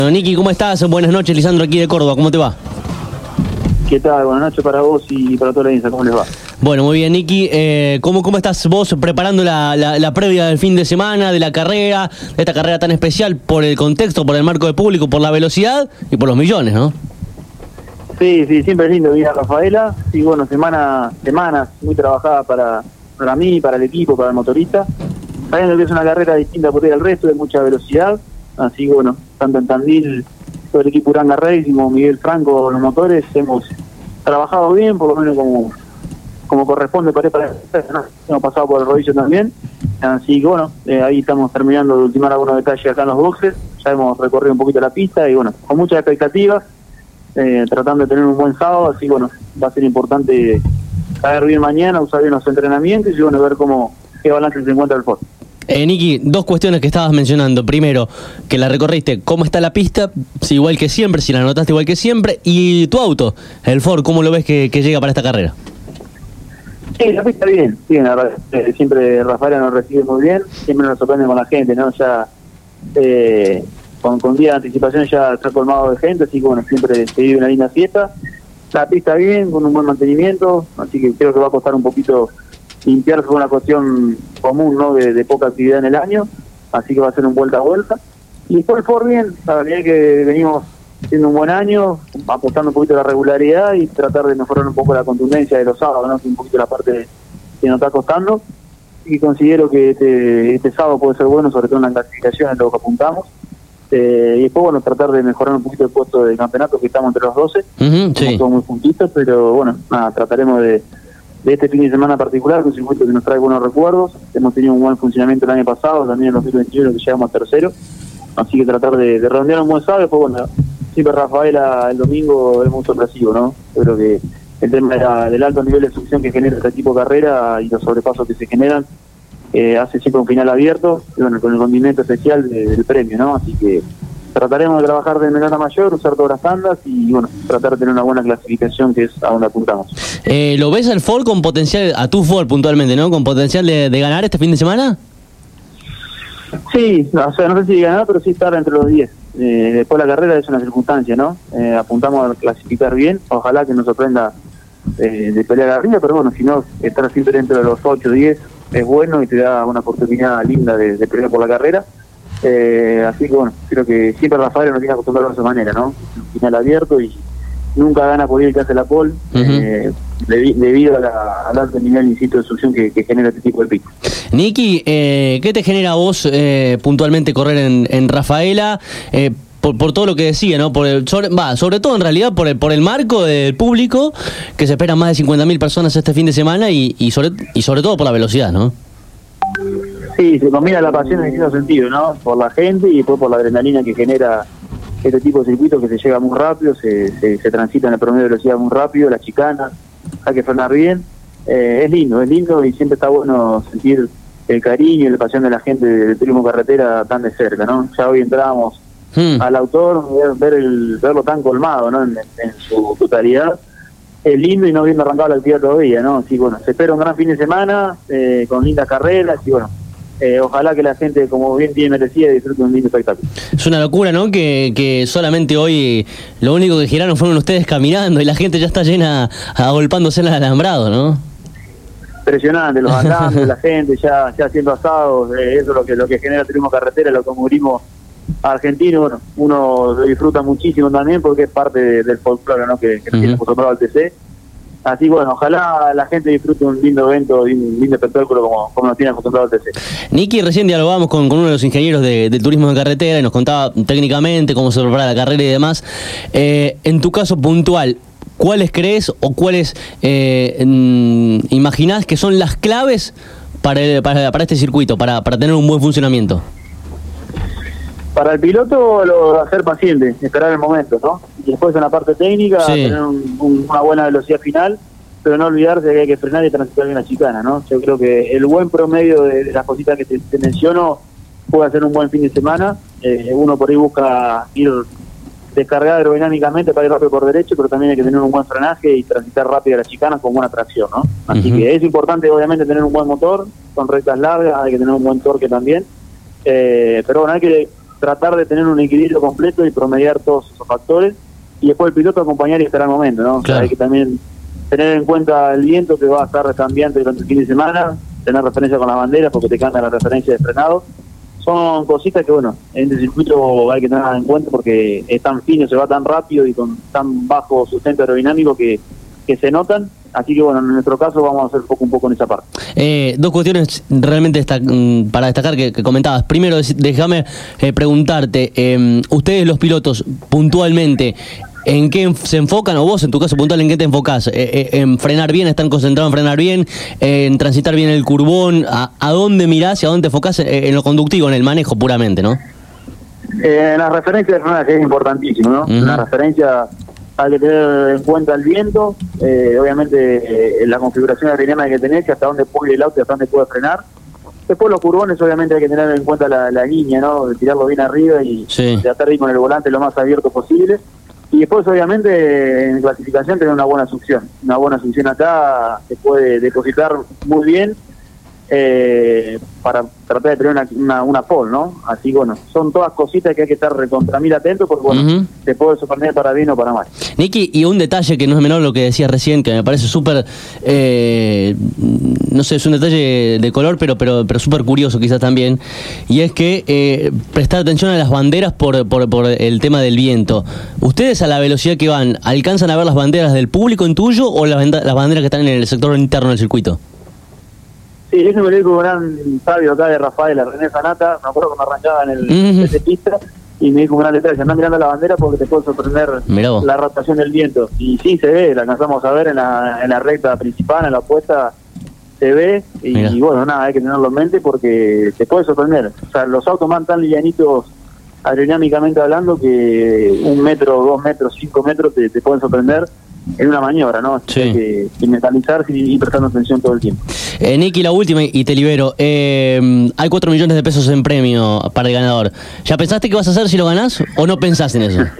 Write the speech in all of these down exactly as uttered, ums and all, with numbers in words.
Nicky, ¿cómo estás? Buenas noches, Lisandro aquí de Córdoba, ¿cómo te va? ¿Qué tal? Buenas noches para vos y para toda la audiencia, ¿cómo les va? Bueno, muy bien, Nicky. Eh, ¿cómo, ¿Cómo estás vos preparando la, la, la previa del fin de semana, de la carrera, de esta carrera tan especial por el contexto, por el marco de público, por la velocidad y por los millones, ¿no? Sí, sí, siempre es lindo ir a Rafaela. Sí, bueno, semana, semanas muy trabajada para, para mí, para el equipo, para el motorista. Sabiendo que es una carrera distinta por ir al resto, de mucha velocidad. Así que bueno, tanto en Tandil, todo el equipo Uranga Racing como Miguel Franco, los motores, hemos trabajado bien, por lo menos como, como corresponde para para ¿no? Hemos pasado por el rodillo también. Así que bueno, eh, ahí estamos terminando de ultimar algunos detalles acá en los boxes. Ya hemos recorrido un poquito la pista y bueno, con muchas expectativas, eh, tratando de tener un buen sábado. Así que bueno, va a ser importante caer bien mañana, usar bien los entrenamientos y bueno, ver cómo qué balance se encuentra el Ford. Eh, Nicky, dos cuestiones que estabas mencionando. Primero, que la recorriste, ¿cómo está la pista? Si igual que siempre, si la anotaste igual que siempre. Y tu auto, el Ford, ¿cómo lo ves que, que llega para esta carrera? Sí, la pista bien, bien, la verdad. Eh, siempre Rafaela nos recibe muy bien, siempre nos sorprende con la gente, ¿no? Ya eh, con, con día de anticipación ya está colmado de gente, así que bueno, siempre se vive una linda fiesta. La pista bien, con un buen mantenimiento, así que creo que va a costar un poquito limpiarse con una cuestión común, ¿no? De, de poca actividad en el año, así que va a ser un vuelta a vuelta. Y después el Ford bien, la verdad es que venimos siendo un buen año, apostando un poquito a la regularidad y tratar de mejorar un poco la contundencia de los sábados, ¿no? Que un poquito la parte que nos está costando. Y considero que este, este sábado puede ser bueno, sobre todo en la clasificación, en lo que apuntamos. Eh, y después, bueno, tratar de mejorar un poquito el puesto de campeonato, que estamos entre los doce. Uh-huh, sí. Somos muy juntitos, pero bueno, nada, trataremos de de este fin de semana particular, un circuito que nos trae buenos recuerdos. Hemos tenido un buen funcionamiento el año pasado, también en dos mil veintiuno que llegamos a tercero, así que tratar de, de redondear un buen sábado. Después bueno, siempre Rafaela el domingo es muy sorpresivo, ¿no? Yo creo que el tema de la, del alto nivel de succión que genera este tipo de carrera y los sobrepasos que se generan eh, hace siempre un final abierto, y bueno, con el condimento especial de, del premio, ¿no? Así que trataremos de trabajar de menor a mayor, usar todas las tandas y bueno, tratar de tener una buena clasificación, que es a donde apuntamos. Eh, ¿Lo ves al Ford con potencial, a tu Ford puntualmente, ¿no? ¿Con potencial de, de ganar este fin de semana? Sí, o sea, no sé si ganar, pero sí estar entre los diez. Eh, después la carrera es una circunstancia, ¿no? Eh, apuntamos a clasificar bien, ojalá que nos sorprenda eh, de pelear arriba, pero bueno, si no, estar siempre entre los ocho o diez es bueno y te da una oportunidad linda de, de pelear por la carrera. Eh, así que bueno, creo que siempre Rafael nos tiene acostumbrado de esa manera, ¿no? Un final abierto y nunca gana por ir el que hace la pole, uh-huh. eh, debi- debido a la, al alto nivel, insisto, de succión que, que genera este tipo de pico. Nicky, eh, ¿qué te genera a vos eh, puntualmente correr en, en Rafaela? Eh, por, por todo lo que decía, ¿no? Por el, sobre, va, sobre todo en realidad por el, por el marco del público, que se esperan más de cincuenta mil personas este fin de semana y, y, sobre, y sobre todo por la velocidad, ¿no? Sí, se combina la pasión en distintos sentidos, ¿no? Por la gente y después por la adrenalina que genera este tipo de circuitos, que se llega muy rápido, se, se, se transita en el promedio de velocidad muy rápido, las chicanas, hay que frenar bien. Eh, es lindo, es lindo y siempre está bueno sentir el cariño y la pasión de la gente del turismo carretera tan de cerca, ¿no? Ya hoy entramos hmm. al autor, ver, ver el, verlo tan colmado, ¿no? En, en su totalidad. Es lindo y no viendo arrancado la actividad todavía, ¿no? Así bueno, se espera un gran fin de semana, eh, con lindas carreras y bueno, Eh, ojalá que la gente, como bien tiene merecida, disfrute un lindo espectáculo. Es una locura, ¿no? Que, que solamente hoy lo único que giraron fueron ustedes caminando y la gente ya está llena, agolpándose en el alambrado, ¿no? Impresionante, los alambrados, la gente ya, ya haciendo asados, eh, eso es lo que, lo que genera turismo carretera, lo comunismo argentino. Bueno, uno lo disfruta muchísimo también porque es parte de, del folclore, ¿no? Que, que uh-huh. tiene acostumbrado al T C. Así bueno, ojalá la gente disfrute un lindo evento y un lindo espectáculo como, como nos tiene acostumbrado el T C. Nicky, recién dialogamos con, con uno de los ingenieros de, del turismo de carretera y nos contaba técnicamente cómo se prepara la carrera y demás. Eh, en tu caso puntual, ¿cuáles crees o cuáles eh, mm, imaginás que son las claves para, el, para, para este circuito, para, para tener un buen funcionamiento? Para el piloto, lo, ser paciente, esperar el momento, ¿no? Y después en la parte técnica, sí. tener un, un, una buena velocidad final, pero no olvidarse que hay que frenar y transitar bien la chicana, ¿no? Yo creo que el buen promedio de, de las cositas que te, te menciono puede hacer un buen fin de semana. Eh, uno por ahí busca ir descargado aerodinámicamente para ir rápido por derecho, pero también hay que tener un buen frenaje y transitar rápido las chicanas con buena tracción, ¿no? Así uh-huh. que es importante, obviamente, tener un buen motor, con rectas largas, hay que tener un buen torque también. Eh, pero bueno, hay que tratar de tener un equilibrio completo y promediar todos esos factores, y después el piloto acompañar y esperar el momento, ¿no? Claro. O sea, hay que también tener en cuenta el viento, que va a estar cambiante durante el fin de semana, tener referencia con las banderas porque te cambia la referencia de frenado. Son cositas que, bueno, en este circuito hay que tener en cuenta porque es tan fino, se va tan rápido y con tan bajo sustento aerodinámico que, que se notan. Así que, bueno, en nuestro caso vamos a hacer poco un poco en esa parte. Eh, dos cuestiones realmente desta para destacar que, que comentabas. Primero, déjame eh, preguntarte, eh, ustedes los pilotos, puntualmente, ¿en qué se enfocan, o vos en tu caso puntual, en qué te enfocás? Eh, eh, ¿En frenar bien, están concentrados en frenar bien, eh, en transitar bien el curbón? ¿A, a dónde mirás y a dónde te enfocás? Eh, en lo conductivo, en el manejo puramente, ¿no? Eh, la referencia de frenaje es importantísimo, ¿no? Uh-huh. La referencia hay que tener en cuenta el viento, eh, obviamente eh, la configuración aerodinámica que tenés, que hasta dónde puede el auto y hasta dónde puede frenar. Después los curbones obviamente hay que tener en cuenta la, la línea, ¿no? De tirarlo bien arriba y sí. tratar de ir con el volante lo más abierto posible. Y después, obviamente, en clasificación tener una buena succión. Una buena succión acá se puede depositar muy bien eh, para tratar de tener una, una, una pole, ¿no? Así, bueno, son todas cositas que hay que estar recontra mil atentos porque, bueno, uh-huh. te puede sorprender para bien o para mal. Nicky, y un detalle que no es menor lo que decías recién, que me parece súper, eh, no sé, es un detalle de color, pero pero pero súper curioso quizás también, y es que eh, prestar atención a las banderas por, por, por el tema del viento. ¿Ustedes a la velocidad que van, alcanzan a ver las banderas del público en tuyo o las, las banderas que están en el sector interno del circuito? Sí, eso me lo dijo un gran sabio acá de Rafael, René Zanata, me acuerdo cuando arrancaba en el uh-huh. ese pista, y me dijo un gran detalle, andá mirando la bandera porque te puede sorprender la rotación del viento. Y sí, se ve, la alcanzamos a ver en la, en la recta principal, en la puesta, se ve, y, y bueno, nada, hay que tenerlo en mente porque te puede sorprender. O sea, los autos van tan livianitos aerodinámicamente hablando que un metro, dos metros, cinco metros te, te pueden sorprender en una maniobra, ¿no? Sí. Hay que, que mentalizarse y, y prestando atención todo el tiempo. Eh, Nicky, la última y te libero. Eh, hay cuatro millones de pesos en premio para el ganador. ¿Ya pensaste qué vas a hacer si lo ganás o no pensás en eso?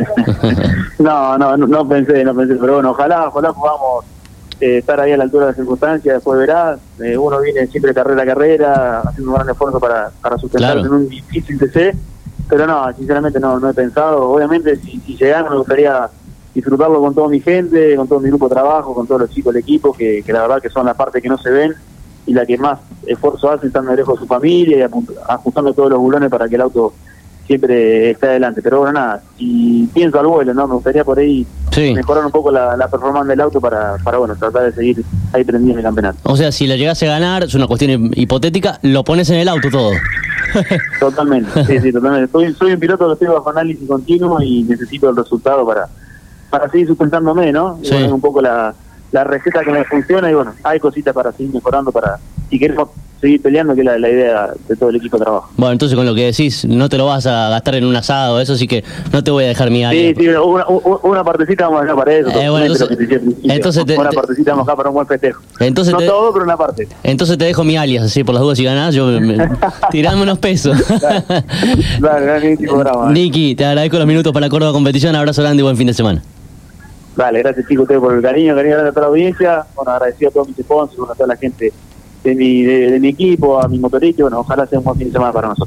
no, no, no, no pensé, no pensé, pero bueno, ojalá, ojalá podamos eh, estar ahí a la altura de las circunstancias, después verás, eh, uno viene siempre carrera a carrera, haciendo un gran esfuerzo para, para sustentarse claro. en un difícil T C, pero no, sinceramente no, no he pensado. Obviamente si, si se gana me gustaría disfrutarlo con toda mi gente, con todo mi grupo de trabajo, con todos los chicos del equipo, que, que la verdad que son la parte que no se ven y la que más esfuerzo hacen estando lejos de su familia y ajustando todos los bulones para que el auto siempre esté adelante. Pero bueno, nada, si pienso al vuelo, ¿no? Me gustaría por ahí sí. mejorar un poco la, la performance del auto para, para, bueno, tratar de seguir ahí prendido en el campeonato. O sea, si lo llegase a ganar, es una cuestión hipotética, lo pones en el auto todo. Totalmente, sí, sí, totalmente. Soy, soy un piloto que estoy bajo análisis continuo y necesito el resultado para para seguir sustentándome, ¿no? Sí. Y bueno, es un poco la, la receta que me funciona y bueno, hay cositas para seguir mejorando para si queremos seguir peleando, que es la, la idea de todo el equipo de trabajo. Bueno, entonces con lo que decís, no te lo vas a gastar en un asado, eso sí que no te voy a dejar mi área. Sí, sí, una, una partecita vamos a dejar para eso. Eh, bueno, entonces, entonces te, una partecita vamos a dejar para un buen festejo. Entonces no te, todo, pero una parte. Entonces te dejo mi alias, así por las dudas si ganás, yo me, me, tirame unos pesos. Dale, dale, tipo bravo. Nicky, te agradezco los minutos para la Córdoba Competición, abrazo grande y buen fin de semana. Dale, gracias chicos ustedes por el cariño, cariño grande a toda la audiencia, bueno, agradecido a todos mis sponsors, a toda la gente de mi, de, de mi equipo, a mi motorista, bueno, ojalá sea un buen fin de semana para nosotros.